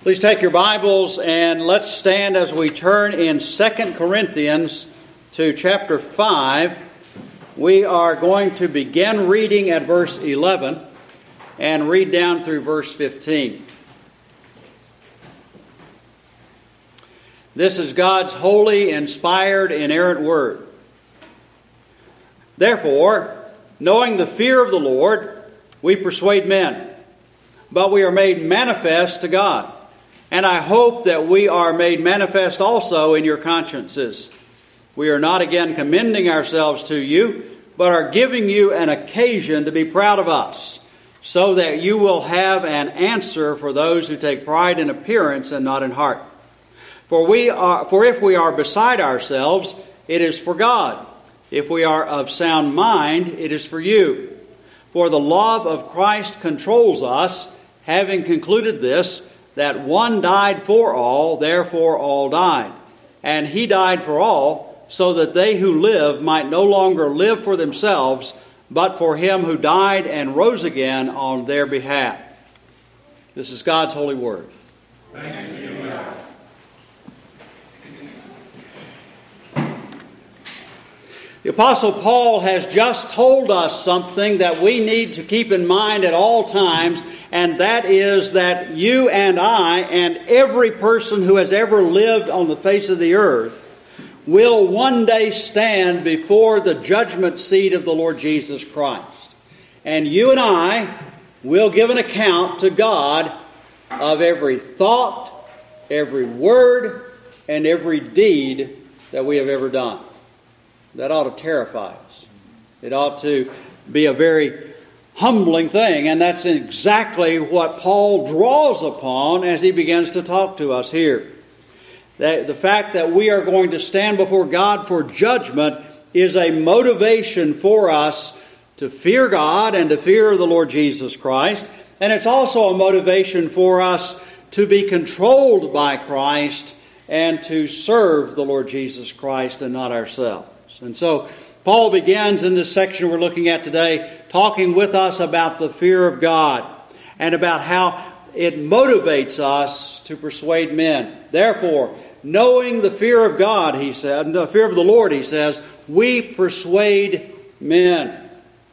Please take your Bibles and let's stand as we turn in 2 Corinthians to chapter 5. We are going to begin reading at verse 11 and read down through verse 15. This is God's holy, inspired, inerrant word. Therefore, knowing the fear of the Lord, we persuade men, but we are made manifest to God. And I hope that we are made manifest also in your consciences. We are not again commending ourselves to you, but are giving you an occasion to be proud of us, so that you will have an answer for those who take pride in appearance and not in heart. For if we are beside ourselves, it is for God. If we are of sound mind, it is for you. For the love of Christ controls us, having concluded this, that one died for all, therefore all died. And he died for all, so that they who live might no longer live for themselves, but for him who died and rose again on their behalf. This is God's holy word. Thanks be to God. The Apostle Paul has just told us something that we need to keep in mind at all times, and that is that you and I and every person who has ever lived on the face of the earth will one day stand before the judgment seat of the Lord Jesus Christ. And you and I will give an account to God of every thought, every word, and every deed that we have ever done. That ought to terrify us. It ought to be a very humbling thing. And that's exactly what Paul draws upon as he begins to talk to us here. That the fact that we are going to stand before God for judgment is a motivation for us to fear God and to fear the Lord Jesus Christ. And it's also a motivation for us to be controlled by Christ and to serve the Lord Jesus Christ and not ourselves. And so Paul begins in this section we're looking at today talking with us about the fear of God and about how it motivates us to persuade men. Therefore, knowing the fear of God, he said, the fear of the Lord, he says, we persuade men.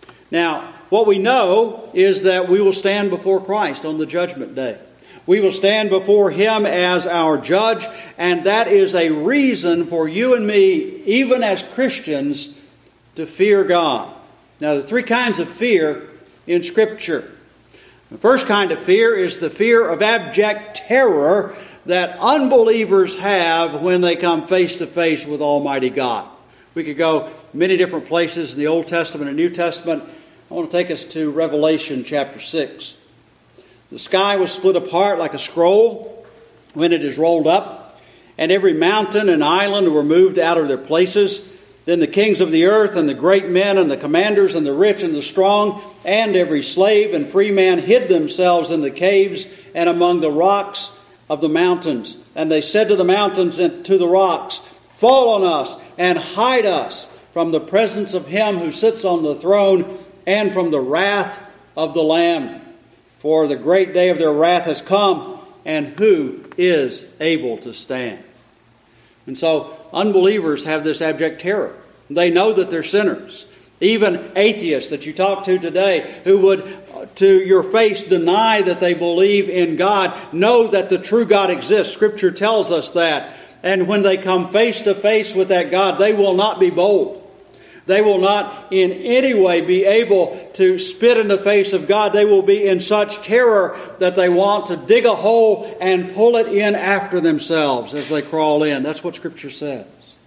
Now, what we know is that we will stand before Christ on the judgment day. We will stand before Him as our judge, and that is a reason for you and me, even as Christians, to fear God. Now, there are three kinds of fear in Scripture. The first kind of fear is the fear of abject terror that unbelievers have when they come face to face with Almighty God. We could go many different places in the Old Testament and New Testament. I want to take us to Revelation chapter 6. The sky was split apart like a scroll when it is rolled up, and every mountain and island were moved out of their places. Then the kings of the earth and the great men and the commanders and the rich and the strong and every slave and free man hid themselves in the caves and among the rocks of the mountains. And they said to the mountains and to the rocks, fall on us and hide us from the presence of Him who sits on the throne and from the wrath of the Lamb. For the great day of their wrath has come, and who is able to stand? And so unbelievers have this abject terror. They know that they're sinners. Even atheists that you talk to today who would to your face deny that they believe in God know that the true God exists. Scripture tells us that. And when they come face to face with that God, they will not be bold. They will not in any way be able to spit in the face of God. They will be in such terror that they want to dig a hole and pull it in after themselves as they crawl in. That's what Scripture says.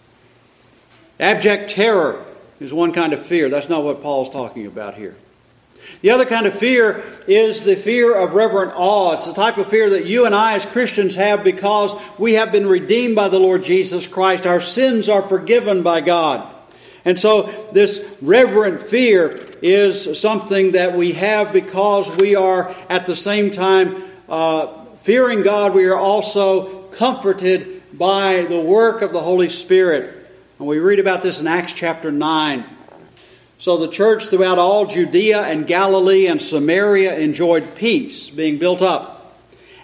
Abject terror is one kind of fear. That's not what Paul's talking about here. The other kind of fear is the fear of reverent awe. It's the type of fear that you and I as Christians have because we have been redeemed by the Lord Jesus Christ. Our sins are forgiven by God. And so this reverent fear is something that we have because we are at the same time fearing God. We are also comforted by the work of the Holy Spirit. And we read about this in Acts chapter 9. So the church throughout all Judea and Galilee and Samaria enjoyed peace being built up.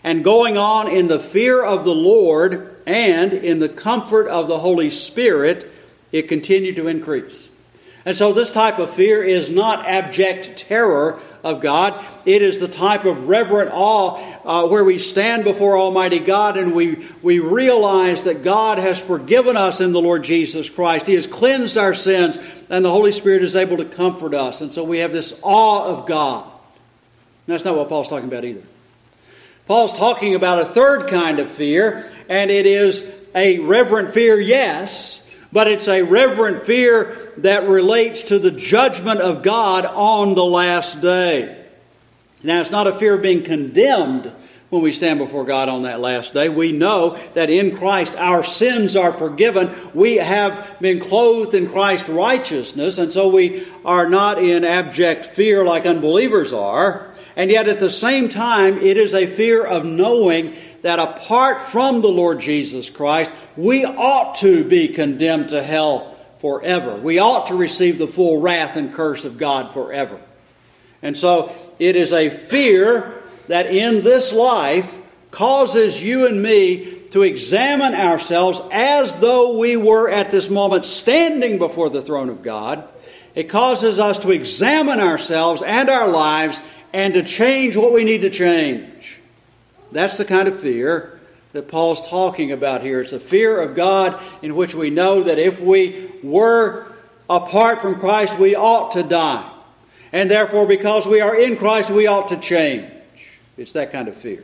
and going on in the fear of the Lord and in the comfort of the Holy Spirit, it continued to increase. And so this type of fear is not abject terror of God. It is the type of reverent awe where we stand before Almighty God and we realize that God has forgiven us in the Lord Jesus Christ. He has cleansed our sins, and the Holy Spirit is able to comfort us. And so we have this awe of God. And that's not what Paul's talking about either. Paul's talking about a third kind of fear, and it is a reverent fear, yes, but it's a reverent fear that relates to the judgment of God on the last day. Now, it's not a fear of being condemned when we stand before God on that last day. We know that in Christ our sins are forgiven. We have been clothed in Christ's righteousness, and so we are not in abject fear like unbelievers are. And yet at the same time, it is a fear of knowing that apart from the Lord Jesus Christ, we ought to be condemned to hell forever. We ought to receive the full wrath and curse of God forever. And so it is a fear that in this life causes you and me to examine ourselves as though we were at this moment standing before the throne of God. It causes us to examine ourselves and our lives and to change what we need to change. That's the kind of fear that Paul's talking about here. It's a fear of God in which we know that if we were apart from Christ, we ought to die. And therefore, because we are in Christ, we ought to change. It's that kind of fear.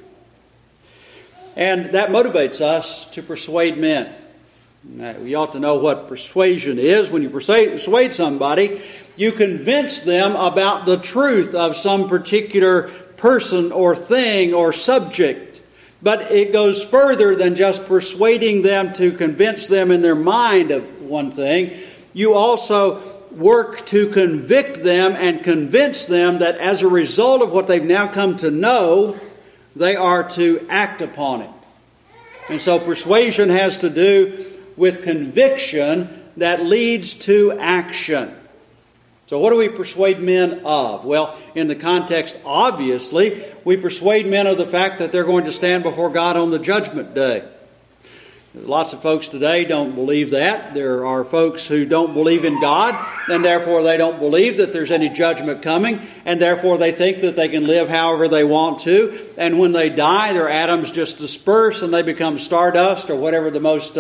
And that motivates us to persuade men. Now, we ought to know what persuasion is. When you persuade somebody, you convince them about the truth of some particular person or thing or subject. But it goes further than just persuading them to convince them in their mind of one thing. You also work to convict them and convince them that as a result of what they've now come to know, they are to act upon it. And so persuasion has to do with conviction that leads to action. So what do we persuade men of? Well, in the context, obviously, we persuade men of the fact that they're going to stand before God on the judgment day. Lots of folks today don't believe that. There are folks who don't believe in God, and therefore they don't believe that there's any judgment coming, and therefore they think that they can live however they want to, and when they die, their atoms just disperse and they become stardust or whatever the most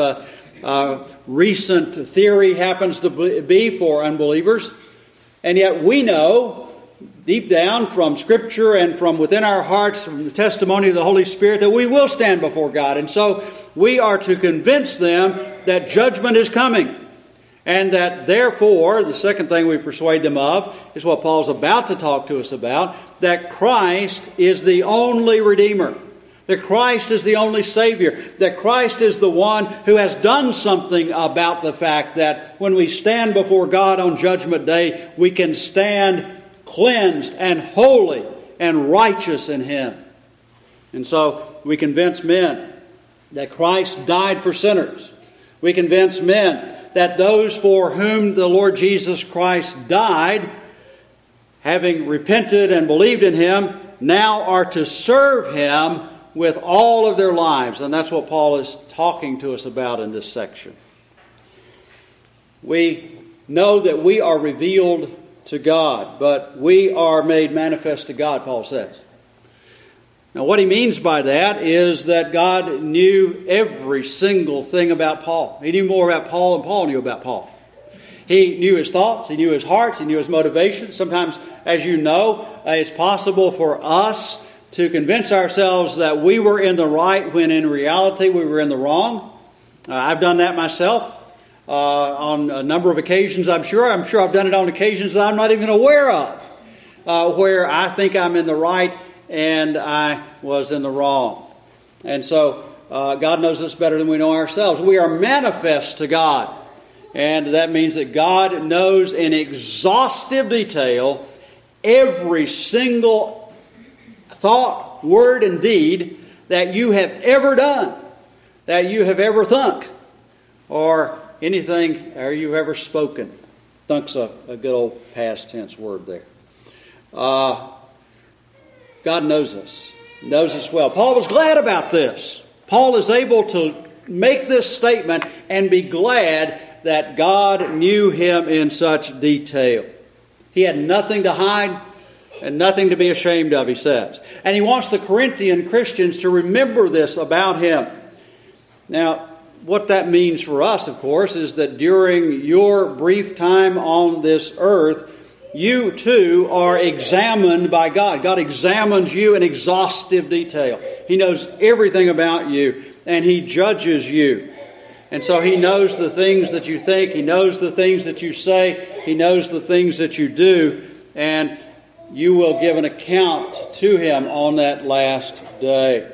recent theory happens to be for unbelievers. And yet we know, deep down from Scripture and from within our hearts, from the testimony of the Holy Spirit, that we will stand before God. And so we are to convince them that judgment is coming. And that therefore, the second thing we persuade them of is what Paul's about to talk to us about, that Christ is the only Redeemer. That Christ is the only Savior. That Christ is the one who has done something about the fact that when we stand before God on Judgment Day, we can stand cleansed and holy and righteous in Him. And so we convince men that Christ died for sinners. We convince men that those for whom the Lord Jesus Christ died, having repented and believed in Him, now are to serve Him with all of their lives. And that's what Paul is talking to us about in this section. We know that we are revealed to God, but we are made manifest to God, Paul says. Now what he means by that is that God knew every single thing about Paul. He knew more about Paul than Paul knew about Paul. He knew his thoughts, he knew his hearts, he knew his motivations. Sometimes, as you know, it's possible for us to convince ourselves that we were in the right when in reality we were in the wrong. I've done that myself on a number of occasions, I'm sure. I'm sure I've done it on occasions that I'm not even aware of, where I think I'm in the right and I was in the wrong. And so God knows us better than we know ourselves. We are manifest to God. And that means that God knows in exhaustive detail every single thought, word, and deed that you have ever done, that you have ever thunk, or anything or you've ever spoken. Thunk's a good old past tense word there. God knows us. knows us well. Paul was glad about this. Paul is able to make this statement and be glad that God knew him in such detail. He had nothing to hide and nothing to be ashamed of, he says. And he wants the Corinthian Christians to remember this about him. Now, what that means for us, of course, is that during your brief time on this earth, you too are examined by God. God examines you in exhaustive detail. He knows everything about you, and He judges you. And so He knows the things that you think, He knows the things that you say, He knows the things that you do, and you will give an account to Him on that last day.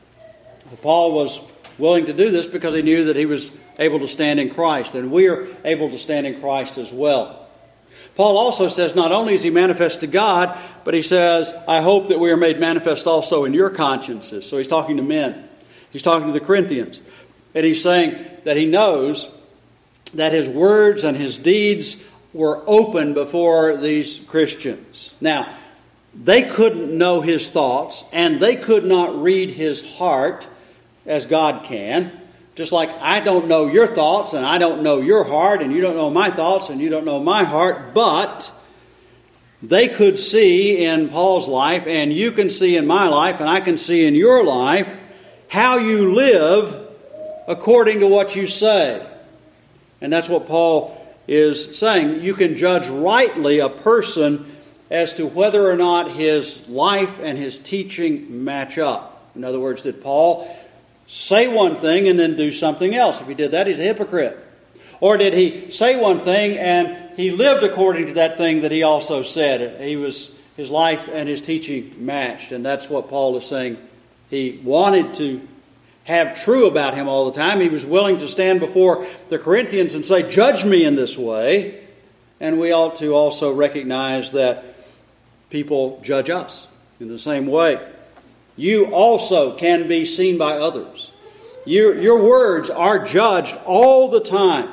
Paul was willing to do this because he knew that he was able to stand in Christ, and we are able to stand in Christ as well. Paul also says not only is he manifest to God, but he says, I hope that we are made manifest also in your consciences. So he's talking to men. He's talking to the Corinthians. And he's saying that he knows that his words and his deeds were open before these Christians. Now, they couldn't know his thoughts, and they could not read his heart as God can. Just like I don't know your thoughts, and I don't know your heart, and you don't know my thoughts, and you don't know my heart, but they could see in Paul's life, and you can see in my life, and I can see in your life, how you live according to what you say. And that's what Paul is saying. You can judge rightly a person as to whether or not his life and his teaching match up. In other words, did Paul say one thing and then do something else? If he did that, he's a hypocrite. Or did he say one thing and he lived according to that thing that he also said? His life and his teaching matched. And that's what Paul is saying. He wanted to have true about him all the time. He was willing to stand before the Corinthians and say, judge me in this way. And we ought to also recognize that people judge us in the same way. You also can be seen by others. Your words are judged all the time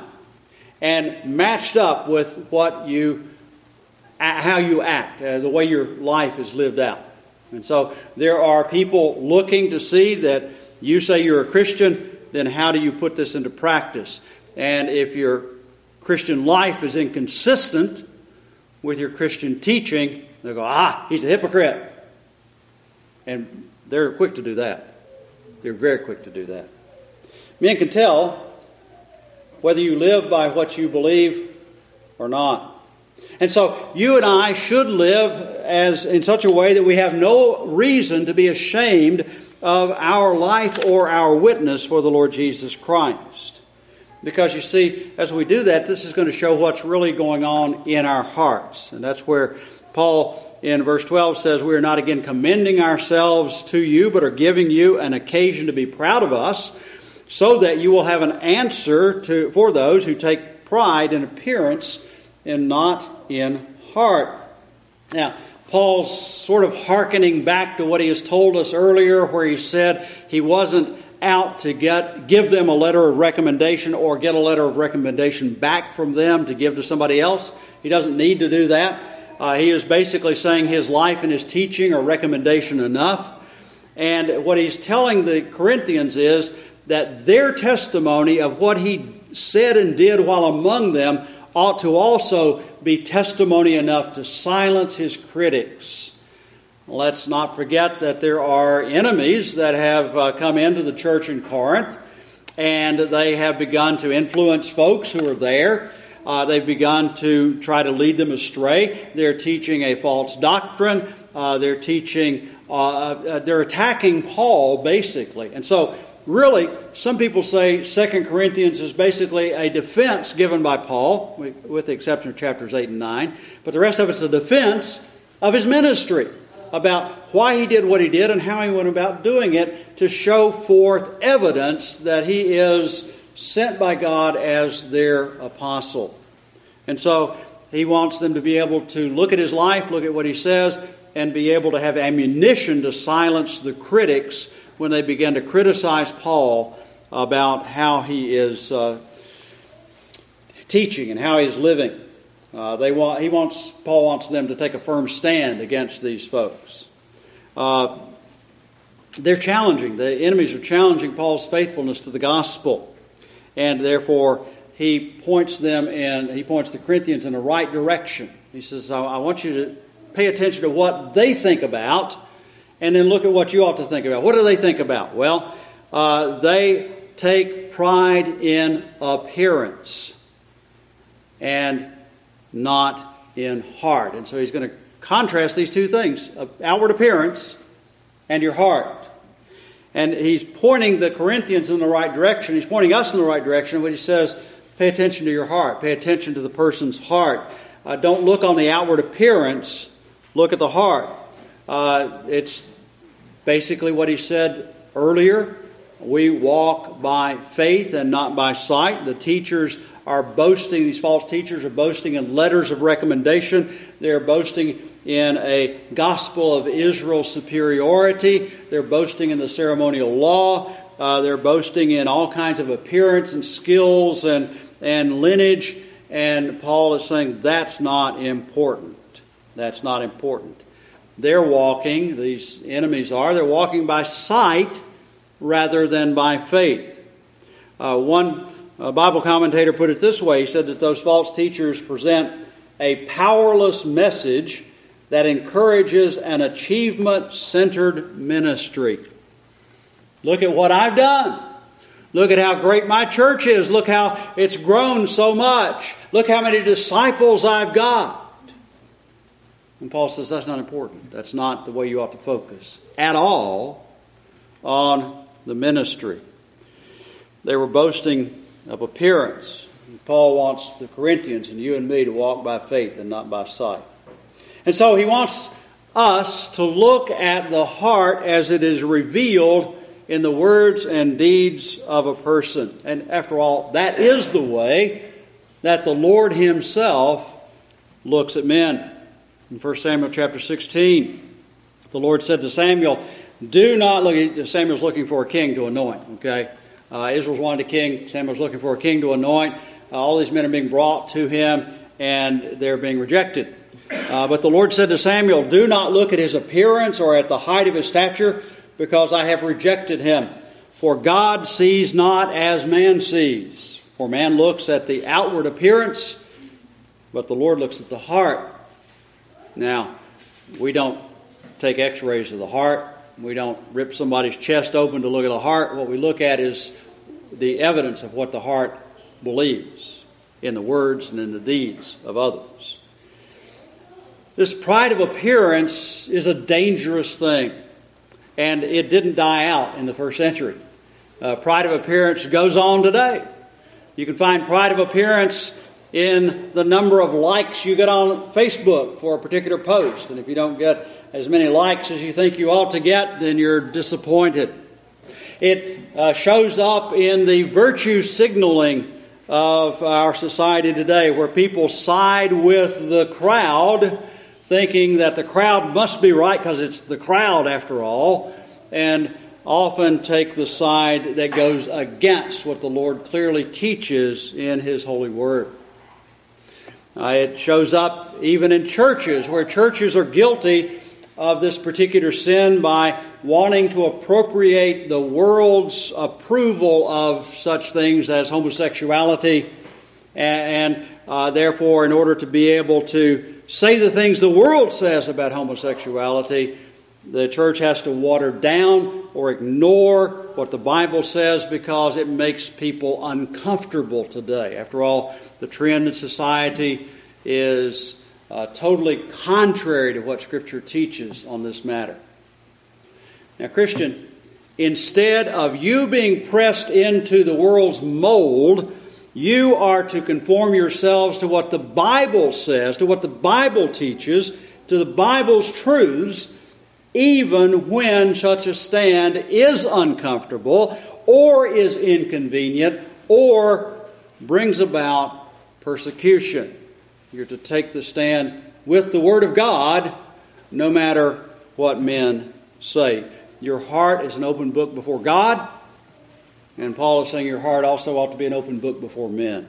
and matched up with how you act, the way your life is lived out. And so there are people looking to see that you say you're a Christian, then how do you put this into practice? And if your Christian life is inconsistent with your Christian teaching, they'll go, he's a hypocrite. And they're quick to do that. They're very quick to do that. Men can tell whether you live by what you believe or not. And so you and I should live in such a way that we have no reason to be ashamed of our life or our witness for the Lord Jesus Christ. Because you see, as we do that, this is going to show what's really going on in our hearts. And that's where Paul in verse 12 says, we are not again commending ourselves to you, but are giving you an occasion to be proud of us, so that you will have an answer for those who take pride in appearance and not in heart. Now, Paul's sort of hearkening back to what he has told us earlier, where he said he wasn't out to give them a letter of recommendation or get a letter of recommendation back from them to give to somebody else. He doesn't need to do that. He is basically saying his life and his teaching are recommendation enough. And what he's telling the Corinthians is that their testimony of what he said and did while among them ought to also be testimony enough to silence his critics. Let's not forget that there are enemies that have come into the church in Corinth, and they have begun to influence folks who are there. They've begun to try to lead them astray. They're teaching a false doctrine. They're attacking Paul, basically. And so, really, some people say 2 Corinthians is basically a defense given by Paul, with the exception of chapters 8 and 9. But the rest of it's a defense of his ministry, about why he did what he did and how he went about doing it, to show forth evidence that he is sent by God as their apostle. And so he wants them to be able to look at his life, look at what he says, and be able to have ammunition to silence the critics when they begin to criticize Paul about how he is teaching and how he's living. Paul wants them to take a firm stand against these folks. they're challenging. The enemies are challenging Paul's faithfulness to the gospel. And therefore, he points the Corinthians in the right direction. He says, I want you to pay attention to what they think about, and then look at what you ought to think about. What do they think about? Well, they take pride in appearance and not in heart. And so he's going to contrast these two things, outward appearance and your heart. And he's pointing the Corinthians in the right direction. He's pointing us in the right direction when he says, pay attention to your heart. Pay attention to the person's heart. Don't look on the outward appearance. Look at the heart. It's basically what he said earlier. We walk by faith and not by sight. The teachers are boasting, these false teachers are boasting in letters of recommendation. They're boasting in a gospel of Israel's superiority. They're boasting in the ceremonial law. They're boasting in all kinds of appearance and skills and lineage. And Paul is saying that's not important. That's not important. They're walking, these enemies are, they're walking by sight rather than by faith. One Bible commentator put it this way. He said that those false teachers present a powerless message that encourages an achievement-centered ministry. Look at what I've done. Look at how great my church is. Look how it's grown so much. Look how many disciples I've got. And Paul says that's not important. That's not the way you ought to focus at all on the ministry. They were boasting of appearance. And Paul wants the Corinthians and you and me to walk by faith and not by sight. And so he wants us to look at the heart as it is revealed in the words and deeds of a person. And after all, that is the way that the Lord Himself looks at men. In 1 Samuel chapter 16, the Lord said to Samuel, do not look... Samuel's looking for a king to anoint, okay? Israel's wanted a king. Samuel's looking for a king to anoint. All these men are being brought to him, and they're being rejected. But the Lord said to Samuel, do not look at his appearance or at the height of his stature, because I have rejected him. For God sees not as man sees. For man looks at the outward appearance, but the Lord looks at the heart. Now, we don't take x-rays of the heart. We don't rip somebody's chest open to look at the heart. What we look at is the evidence of what the heart believes in the words and in the deeds of others. This pride of appearance is a dangerous thing, and it didn't die out in the first century. Pride of appearance goes on today. You can find pride of appearance in the number of likes you get on Facebook for a particular post. And if you don't get as many likes as you think you ought to get, then you're disappointed. It shows up in the virtue signaling of our society today, where people side with the crowd, thinking that the crowd must be right because it's the crowd after all, and often take the side that goes against what the Lord clearly teaches in His holy word. It shows up even in churches, where churches are guilty of this particular sin by wanting to appropriate the world's approval of such things as homosexuality, and therefore, in order to be able to say the things the world says about homosexuality, the church has to water down or ignore what the Bible says because it makes people uncomfortable today. After all, the trend in society is totally contrary to what Scripture teaches on this matter. Now, Christian, instead of you being pressed into the world's mold, you are to conform yourselves to what the Bible says, to what the Bible teaches, to the Bible's truths, even when such a stand is uncomfortable or is inconvenient or brings about persecution. You're to take the stand with the Word of God, no matter what men say. Your heart is an open book before God, and Paul is saying your heart also ought to be an open book before men.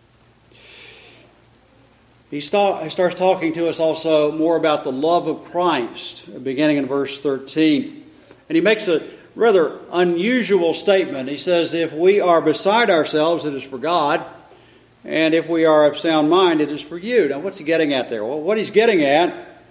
He starts talking to us also more about the love of Christ, beginning in verse 13. And he makes a rather unusual statement. He says, if we are beside ourselves, it is for God. And if we are of sound mind, it is for you. Now, what's he getting at there? Well, what he's getting at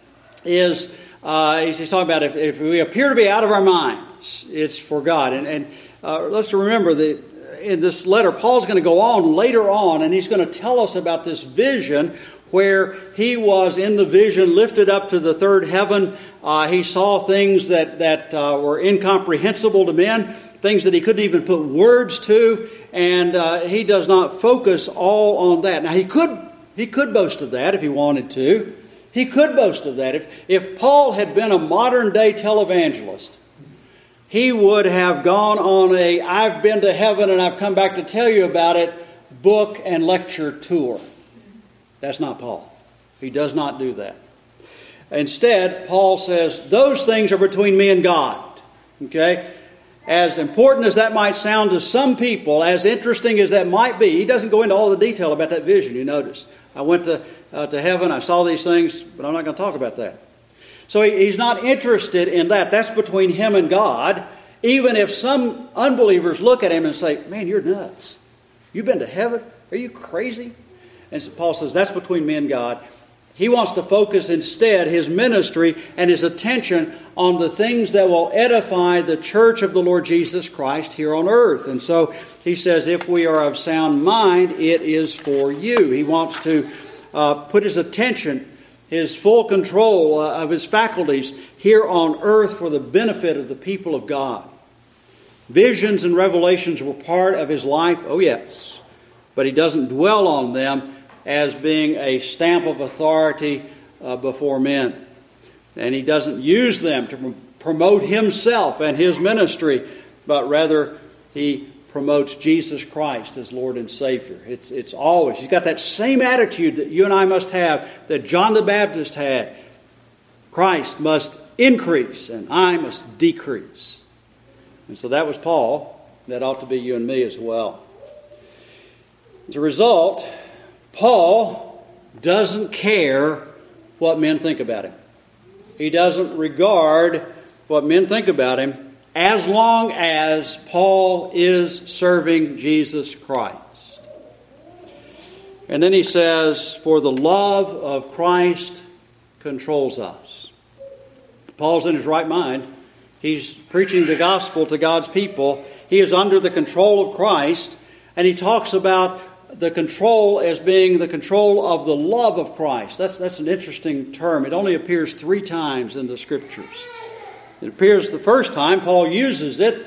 is he's talking about if we appear to be out of our minds, it's for God. And let's remember that in this letter, Paul's going to go on later on, and he's going to tell us about this vision where he was in the vision lifted up to the third heaven. He saw things that were incomprehensible to men, things that he couldn't even put words to, and he does not focus all on that. Now, he could boast of that if he wanted to. He could boast of that. If Paul had been a modern-day televangelist, he would have gone on a I've been to heaven and I've come back to tell you about it book and lecture tour. That's not Paul. He does not do that. Instead, Paul says, those things are between me and God. Okay? As important as that might sound to some people, as interesting as that might be, he doesn't go into all the detail about that vision, you notice. I went to heaven, I saw these things, but I'm not going to talk about that. So he's not interested in that. That's between him and God. Even if some unbelievers look at him and say, man, you're nuts. You've been to heaven? Are you crazy? And so Paul says that's between me and God. He wants to focus instead his ministry and his attention on the things that will edify the church of the Lord Jesus Christ here on earth. And so he says, if we are of sound mind, it is for you. He wants to put his attention, his full control of his faculties here on earth for the benefit of the people of God. Visions and revelations were part of his life, oh yes, but he doesn't dwell on them as being a stamp of authority before men. And he doesn't use them to promote himself and his ministry, but rather he promotes Jesus Christ as Lord and Savior. It's always, he's got that same attitude that you and I must have, that John the Baptist had. Christ must increase and I must decrease. And so that was Paul. That ought to be you and me as well. As a result, Paul doesn't care what men think about him. He doesn't regard what men think about him as long as Paul is serving Jesus Christ. And then he says, for the love of Christ controls us. Paul's in his right mind. He's preaching the gospel to God's people. He is under the control of Christ. And he talks about the control as being the control of the love of Christ. That's an interesting term. It only appears 3 times in the Scriptures. It appears the first time Paul uses it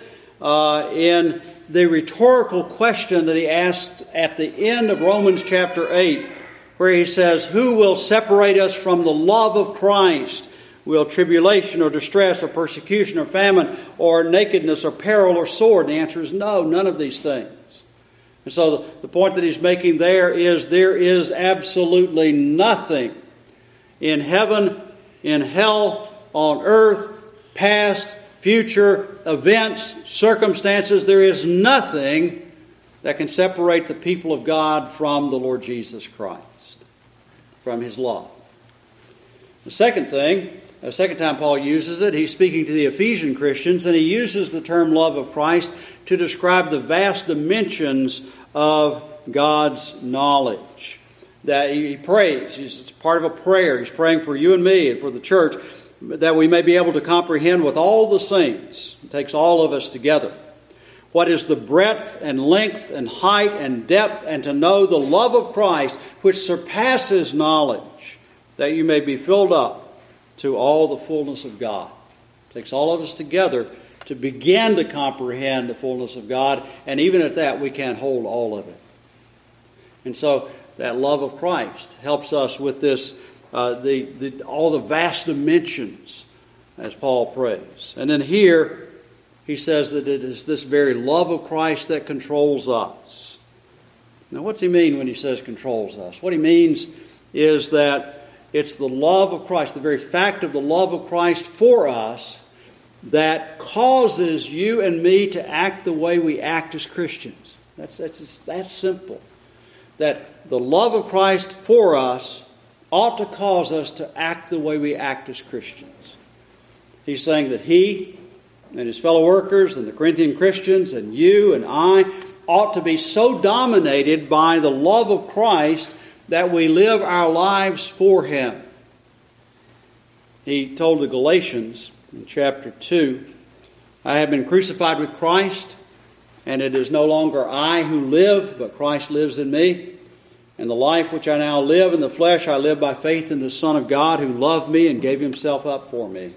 in the rhetorical question that he asked at the end of Romans chapter 8, where he says, who will separate us from the love of Christ? Will tribulation or distress or persecution or famine or nakedness or peril or sword? And the answer is no, none of these things. And so the point that he's making there is absolutely nothing in heaven, in hell, on earth, past, future, events, circumstances. There is nothing that can separate the people of God from the Lord Jesus Christ, from his love. The second time Paul uses it, he's speaking to the Ephesian Christians, and he uses the term love of Christ to describe the vast dimensions of God's knowledge. That he prays, it's part of a prayer. He's praying for you and me and for the church, that we may be able to comprehend with all the saints. It takes all of us together. What is the breadth and length and height and depth, and to know the love of Christ, which surpasses knowledge, that you may be filled up to all the fullness of God. It takes all of us together to begin to comprehend the fullness of God, and even at that, we can't hold all of it. And so, that love of Christ helps us with this, all the vast dimensions, as Paul prays. And then here, he says that it is this very love of Christ that controls us. Now, what's he mean when he says controls us? What he means is that it's the love of Christ, the very fact of the love of Christ for us, that causes you and me to act the way we act as Christians. That's simple. That the love of Christ for us ought to cause us to act the way we act as Christians. He's saying that he and his fellow workers and the Corinthian Christians and you and I ought to be so dominated by the love of Christ that we live our lives for him. He told the Galatians in chapter 2, I have been crucified with Christ, and it is no longer I who live, but Christ lives in me. And the life which I now live in the flesh, I live by faith in the Son of God who loved me and gave himself up for me.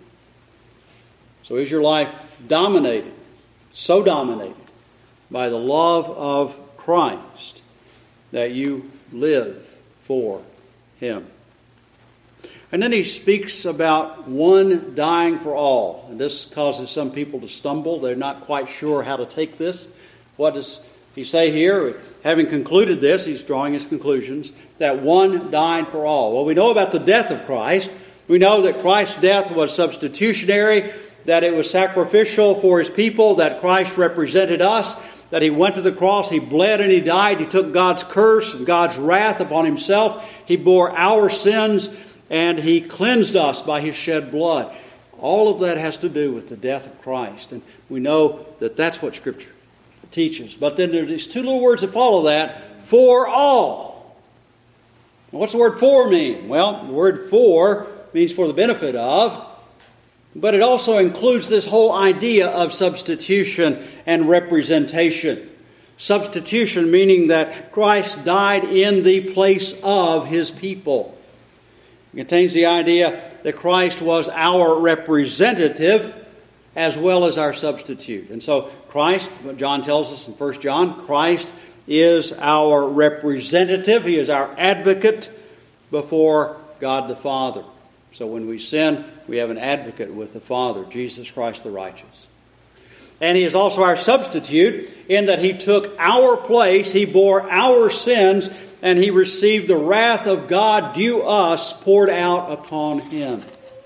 So is your life dominated, so dominated by the love of Christ that you live for him? And then he speaks about one dying for all. And this causes some people to stumble. They're not quite sure how to take this. What does he say here? Having concluded this, he's drawing his conclusions, that one died for all. Well, we know about the death of Christ. We know that Christ's death was substitutionary, that it was sacrificial for his people, that Christ represented us, that he went to the cross, he bled and he died. He took God's curse and God's wrath upon himself. He bore our sins, and he cleansed us by his shed blood. All of that has to do with the death of Christ. And we know that that's what Scripture teaches. But then there are these two little words that follow that, for all. Now, what's the word for mean? Well, the word for means for the benefit of, but it also includes this whole idea of substitution and representation. Substitution meaning that Christ died in the place of his people. It contains the idea that Christ was our representative as well as our substitute. And so Christ, what John tells us in 1 John, Christ is our representative. He is our advocate before God the Father. So when we sin, we have an advocate with the Father, Jesus Christ the righteous. And he is also our substitute in that he took our place, he bore our sins, and he received the wrath of God due us poured out upon him.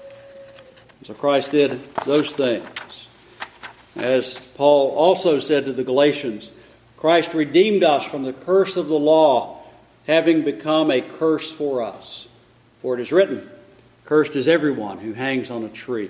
So Christ did those things. As Paul also said to the Galatians, Christ redeemed us from the curse of the law, having become a curse for us. For it is written, cursed is everyone who hangs on a tree.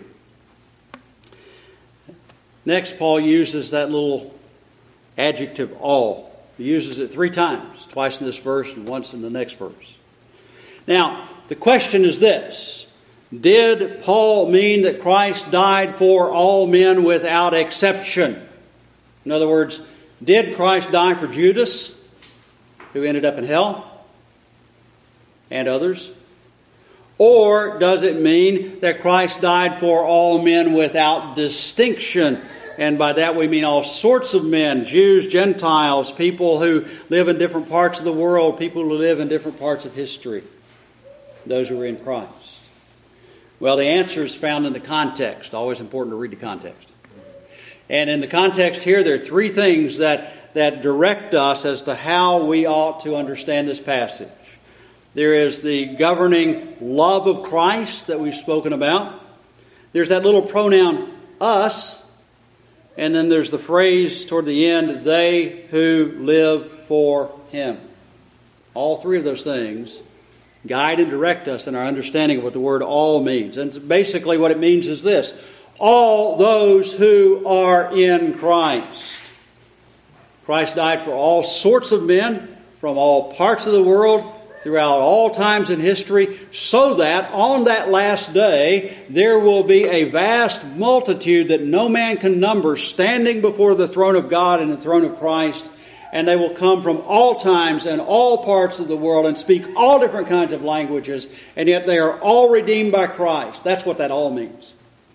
Next, Paul uses that little adjective, all. He uses it 3 times, twice in this verse and once in the next verse. Now, the question is this. Did Paul mean that Christ died for all men without exception? In other words, did Christ die for Judas, who ended up in hell, and others? Or does it mean that Christ died for all men without distinction? And by that we mean all sorts of men, Jews, Gentiles, people who live in different parts of the world, people who live in different parts of history, those who are in Christ. Well, the answer is found in the context. Always important to read the context. And in the context here, there are 3 things that direct us as to how we ought to understand this passage. There is the governing love of Christ that we've spoken about. There's that little pronoun, us. And then there's the phrase toward the end, they who live for him. All 3 of those things guide and direct us in our understanding of what the word all means. And basically what it means is this. All those who are in Christ. Christ died for all sorts of men from all parts of the world throughout all times in history, so that on that last day there will be a vast multitude that no man can number standing before the throne of God and the throne of Christ, and they will come from all times and all parts of the world and speak all different kinds of languages, and yet they are all redeemed by Christ. That's what that all means.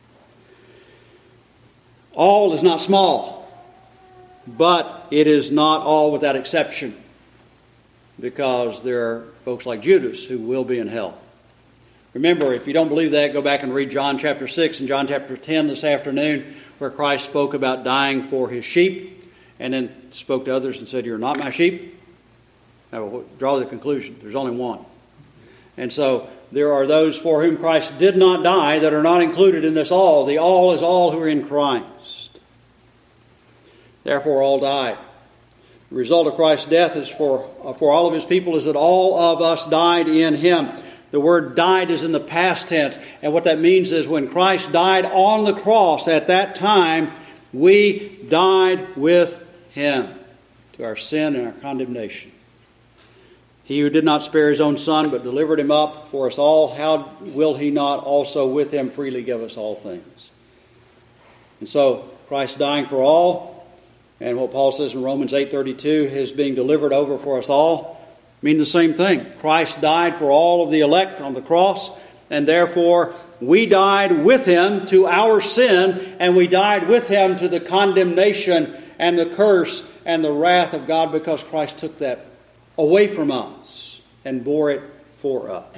All is not small, but it is not all without exception, because there are folks like Judas who will be in hell. Remember, if you don't believe that, go back and read John chapter 6 and John chapter 10 this afternoon, where Christ spoke about dying for his sheep, and then spoke to others and said, you're not my sheep. Now, draw the conclusion. There's only one. And so there are those for whom Christ did not die that are not included in this all. The all is all who are in Christ. Therefore, all died. The result of Christ's death is for all of his people is that all of us died in him. The word died is in the past tense. And what that means is when Christ died on the cross at that time, we died with Him to our sin and our condemnation. He who did not spare His own Son, but delivered Him up for us all, how will He not also with Him freely give us all things? And so, Christ dying for all, and what Paul says in Romans 8:32, His being delivered over for us all, mean the same thing. Christ died for all of the elect on the cross, and therefore we died with Him to our sin, and we died with Him to the condemnation and the curse and the wrath of God, because Christ took that away from us and bore it for us.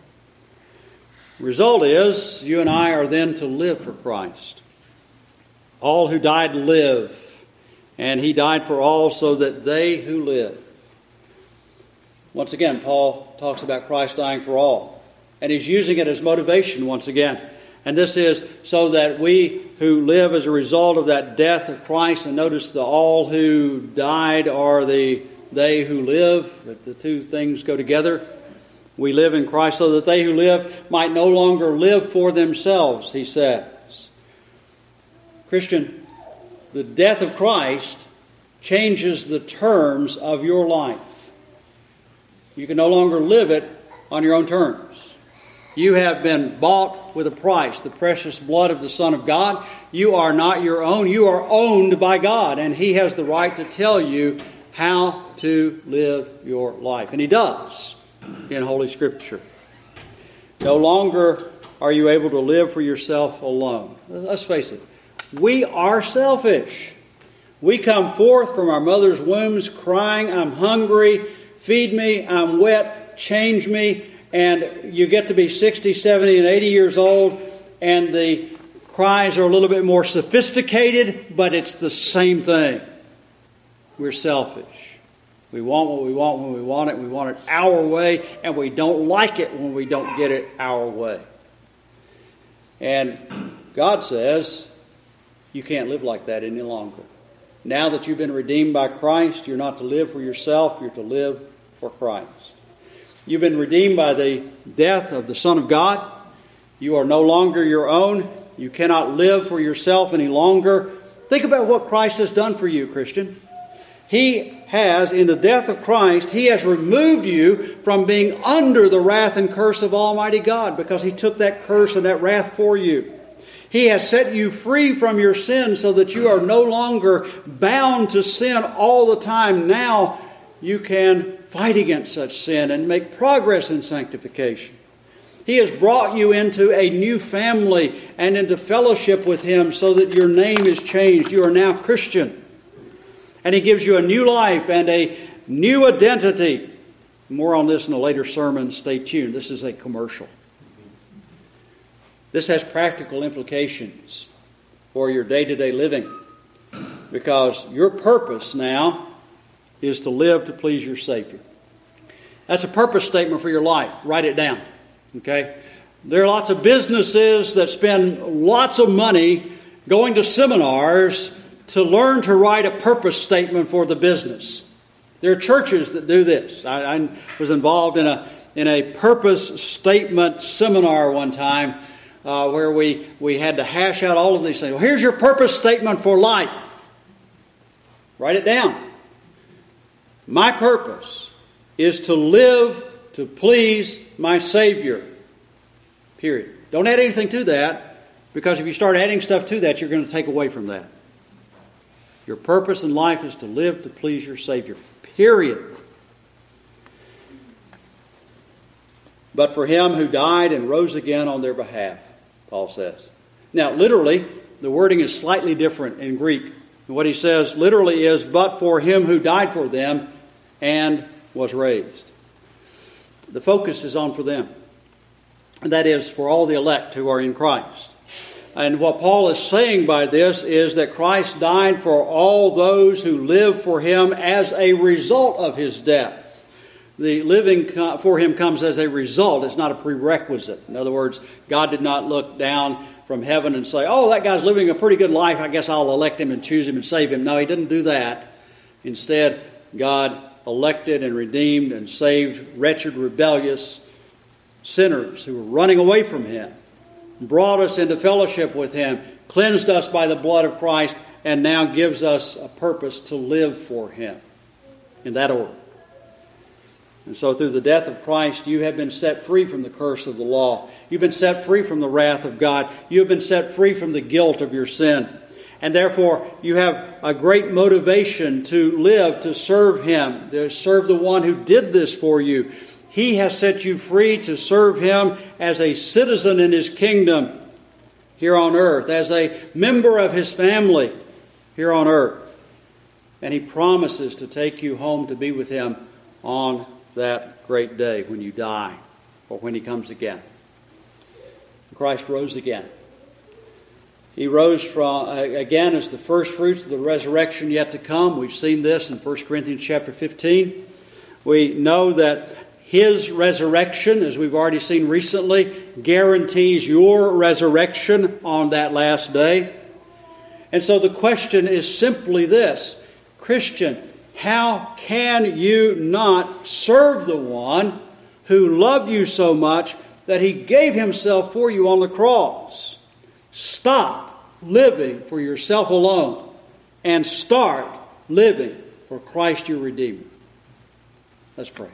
The result is, you and I are then to live for Christ. All who died live, and He died for all so that they who live. Once again, Paul talks about Christ dying for all, and he's using it as motivation once again. And this is so that we who live as a result of that death of Christ, and notice the all who died are the they who live, the two things go together. We live in Christ so that they who live might no longer live for themselves, he says. Christian, the death of Christ changes the terms of your life. You can no longer live it on your own terms. You have been bought with a price, the precious blood of the Son of God. You are not your own. You are owned by God, and He has the right to tell you how to live your life. And He does in Holy Scripture. No longer are you able to live for yourself alone. Let's face it. We are selfish. We come forth from our mother's wombs crying, I'm hungry, feed me, I'm wet, change me. And you get to be 60, 70, and 80 years old, and the cries are a little bit more sophisticated, but it's the same thing. We're selfish. We want what we want when we want it. We want it our way, and we don't like it when we don't get it our way. And God says, you can't live like that any longer. Now that you've been redeemed by Christ, you're not to live for yourself, you're to live for Christ. You've been redeemed by the death of the Son of God. You are no longer your own. You cannot live for yourself any longer. Think about what Christ has done for you, Christian. He has, in the death of Christ, He has removed you from being under the wrath and curse of Almighty God, because He took that curse and that wrath for you. He has set you free from your sin so that you are no longer bound to sin all the time. Now you can fight against such sin and make progress in sanctification. He has brought you into a new family and into fellowship with Him so that your name is changed. You are now Christian. And He gives you a new life and a new identity. More on this in a later sermon. Stay tuned. This is a commercial. This has practical implications for your day-to-day living, because your purpose now is to live to please your Savior. That's a purpose statement for your life. Write it down. Okay? There are lots of businesses that spend lots of money going to seminars to learn to write a purpose statement for the business. There are churches that do this. I was involved in a purpose statement seminar one time where we had to hash out all of these things. Well, here's your purpose statement for life. Write it down. My purpose is to live to please my Savior. Period. Don't add anything to that, because if you start adding stuff to that, you're going to take away from that. Your purpose in life is to live to please your Savior. Period. But for Him who died and rose again on their behalf, Paul says. Now, literally, the wording is slightly different in Greek. What he says literally is, but for Him who died for them and was raised. The focus is on for them. And that is for all the elect who are in Christ. And what Paul is saying by this is that Christ died for all those who live for Him as a result of His death. The living for Him comes as a result. It's not a prerequisite. In other words, God did not look down from heaven and say, oh, that guy's living a pretty good life. I guess I'll elect him and choose him and save him. No, He didn't do that. Instead, God elected and redeemed and saved wretched, rebellious sinners who were running away from Him, brought us into fellowship with Him, cleansed us by the blood of Christ, and now gives us a purpose to live for Him in that order. And so through the death of Christ, you have been set free from the curse of the law. You've been set free from the wrath of God. You have been set free from the guilt of your sin. And therefore, you have a great motivation to live, to serve Him, to serve the one who did this for you. He has set you free to serve Him as a citizen in His kingdom here on earth, as a member of His family here on earth. And He promises to take you home to be with Him on that great day when you die or when He comes again. Christ rose again. He rose again as the first fruits of the resurrection yet to come. We've seen this in 1 Corinthians chapter 15. We know that His resurrection, as we've already seen recently, guarantees your resurrection on that last day. And so the question is simply this: Christian, how can you not serve the one who loved you so much that He gave Himself for you on the cross? Stop living for yourself alone and start living for Christ your Redeemer. Let's pray.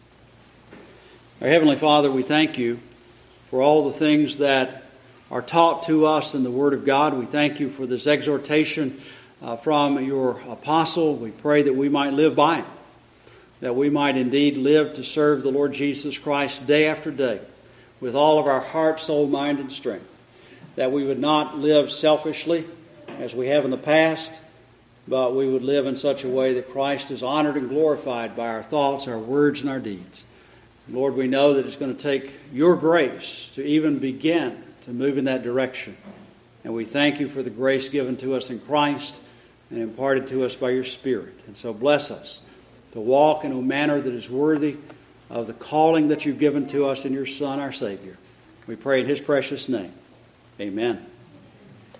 Our Heavenly Father, we thank You for all the things that are taught to us in the Word of God. We thank You for this exhortation from Your apostle. We pray that we might live by it, that we might indeed live to serve the Lord Jesus Christ day after day with all of our heart, soul, mind, and strength. That we would not live selfishly as we have in the past, but we would live in such a way that Christ is honored and glorified by our thoughts, our words, and our deeds. Lord, we know that it's going to take Your grace to even begin to move in that direction. And we thank You for the grace given to us in Christ and imparted to us by Your Spirit. And so bless us to walk in a manner that is worthy of the calling that You've given to us in Your Son, our Savior. We pray in His precious name. Amen.